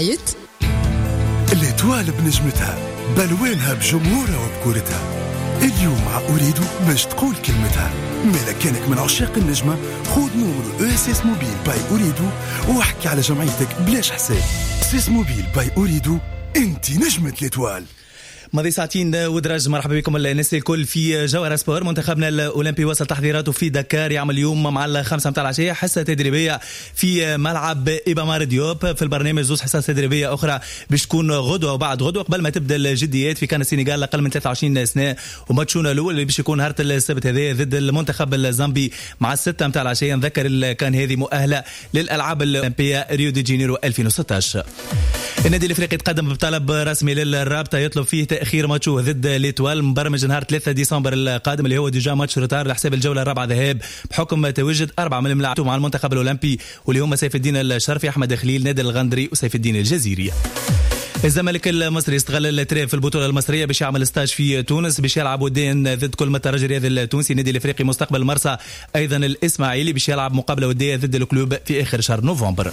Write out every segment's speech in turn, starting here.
برعاية الإتوال بنجمتها بلوانها بجمهورها وبكورتها. اليوم مع أريدو باش تقول كلمتها. مالا كانك من عشاق النجمة خود نمرو اس موبيل باي أريدو واحكي على جمعيتك بلاش حساب. اس موبيل باي أريدو، انت نجمة الإتوال. ماضي ساعتين ودرج. مرحبا بكم الناس الكل في جوهر سبور. منتخبنا الأولمبي وصل تحضيراته في دكار، يعمل اليوم مع 5 متاع العشية حصة تدريبية في ملعب إبامار ديوب. في البرنامج زوز حصص تدريبية أخرى باش تكون غدوة وبعد غدوة قبل ما تبدأ الجديات في كان السنغال أقل من 23 سنة. وماتشونا الأول اللي باش يكون نهار السبت هذا ضد المنتخب الزامبي مع 6 متاع العشية. نذكر كان هذه مؤهلة للألعاب الأولمبية ريو دي جانيرو 2016. النادي الافريقي تقدم بطلب رسمي للرابطه يطلب فيه تاخير ماتشو ضد ليتوال مبرمج نهار 3 ديسمبر القادم، اللي هو ديجا ماتش روتار لحساب الجوله الرابعه ذهاب بحكم تواجد 4 من الملاعب مع المنتخب الاولمبي، واللي هم سيف الدين الشرفي، احمد خليل، نادر الغندري وسيف الدين الجزيري. الزمالك المصري استغل التريف في البطوله المصريه باش يعمل ستاج في تونس باش يلعب وديا ضد كل الترجي الرياضي التونسي. النادي الافريقي مستقبل مرسى ايضا الاسماعيلي باش يلعب مقابله وديه ضد الكلوب في اخر شهر نوفمبر.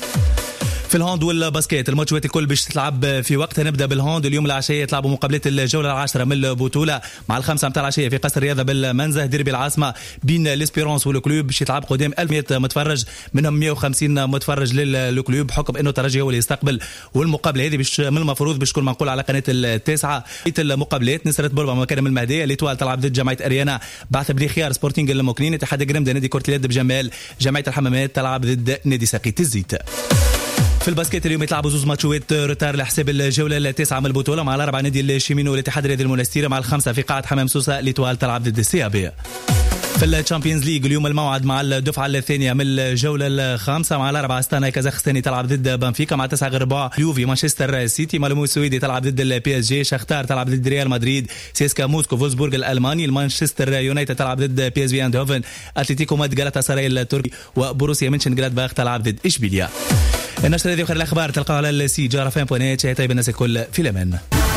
في الهاند والباسكيت الماتشات الكل باش تلعب في وقتها. نبدا بالهاند. اليوم العشيه يتلعبوا مقابلات الجوله العاشره من البطوله مع 5 متاع العشيه في قصر الرياضه بالمنزه. ديربي العاصمه بين ليسبيرونس والكلوب باش يتلعب قدام 1100 متفرج، منهم 150 متفرج للكلوب بحكم انه الترجي هو اللي يستقبل. والمقابله هذه باش من المفروض باش تكون منقول على قناه التاسعه. المقابلات نصرة بوربا مكان من المهديه. ليتوال تلعب ضد جمعيه اريانا. بعث بلي خيار سبورتينغ الموكلين. اتحاد جرمده نادي كره اليد بجمال. جمعيه الحمامات تلعب ضد نادي ساقية الزيت. في الباسكيت اليوم يتلعبوا زوز ماتشات روتار لحساب الجوله التاسعه من البطوله مع الاربعه نادي الشيمينو والاتحاد الرياضي المنستير، مع الخمسه في قاعه حمام سوسه ليتوال تلعب ضد السيابي. في الشامبيونز ليج اليوم الموعد مع الدفعه الثانيه من الجوله الخامسه مع الاربعه استانا كازاخستاني تلعب ضد بنفيكا، مع 9 غرباء يوفي مانشستر سيتي، مالمو السويدي تلعب ضد البي اس جي، شختار تلعب ضد ريال مدريد، سيسكا موسكو فولسبورغ الالماني، المانشستر يونايتد تلعب ضد بي اس في اندهوفن، اتلتيكو ماد غالاتا سراي التركي، وبروسيا منشنغلادباخ تلعب ضد اشبيليا. النشرة هذه وخير الأخبار تلقاها على السي جارفين.net. شيء طيب الناس الكل في الأمان.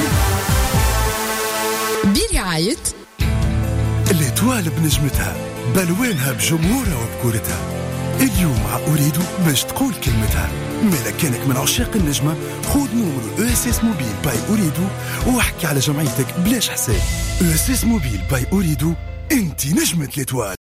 برعاية الإتوال بنجمتها بلوانها بجمهورها وبكورتها. اليوم مع أريدو باش تقول كلمتها. مالا كانك من عشاق النجمة خود نمرو اس موبيل باي أريدو واحكي على جمعيتك بلاش حساب. اس موبيل باي أريدو، انت نجمة الإتوال.